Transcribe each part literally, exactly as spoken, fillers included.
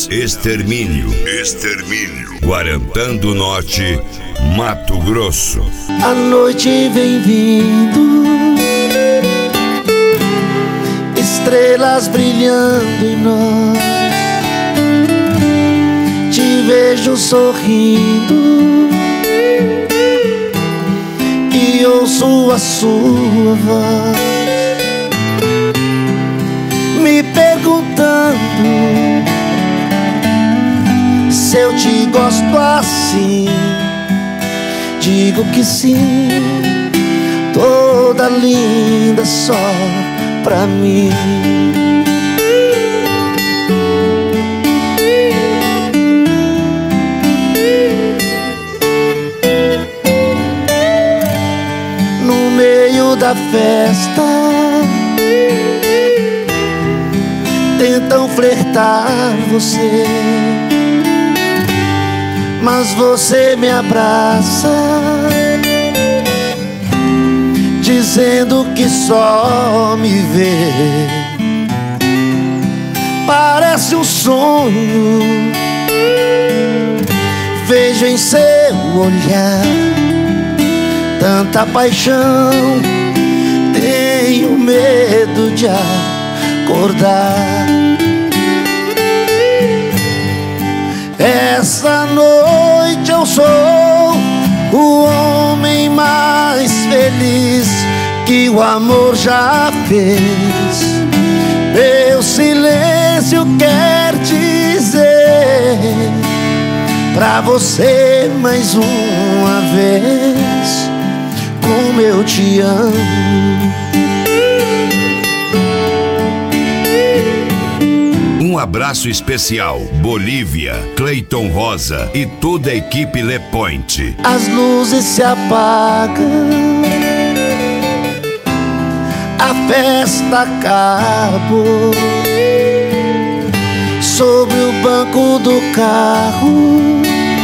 Goiás, Extermínio, Extermínio. Guarantã do Norte, Mato Grosso. A noite vem vindo, estrelas brilhando em nós. Te vejo sorrindo e ouço a sua voz me perguntando se eu te gosto assim. Digo que sim, toda linda só pra mim. No meio da festa tentam flertar você, mas você me abraça, dizendo que só me vê. Parece um sonho, vejo em seu olhar tanta paixão, tenho medo de acordar. Essa noite eu sou o homem mais feliz que o amor já fez. Meu silêncio quer dizer pra você mais uma vez como eu te amo. Um abraço especial, Bolívia, Cleiton Rosa e toda a equipe Le Point. As luzes se apagam, a festa acabou. Sobre o banco do carro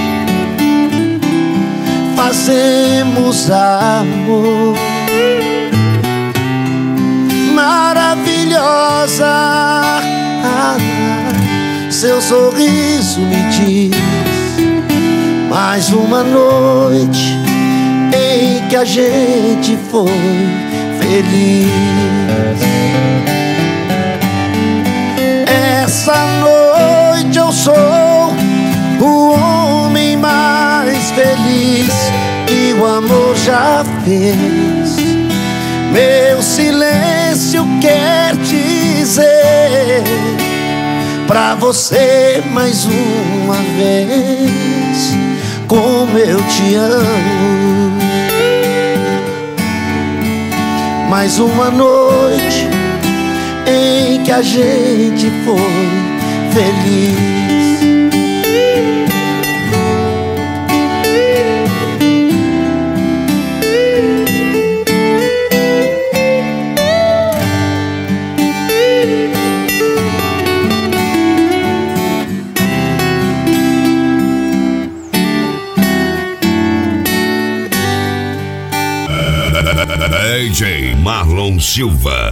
fazemos amor. Maravilhosa, seu sorriso me diz mais uma noite em que a gente foi feliz. Essa noite eu sou o homem mais feliz que o amor já fez. Meu silêncio quer dizer pra você mais uma vez como eu te amo. Mais uma noite em que a gente foi feliz. D J Marlon Silva.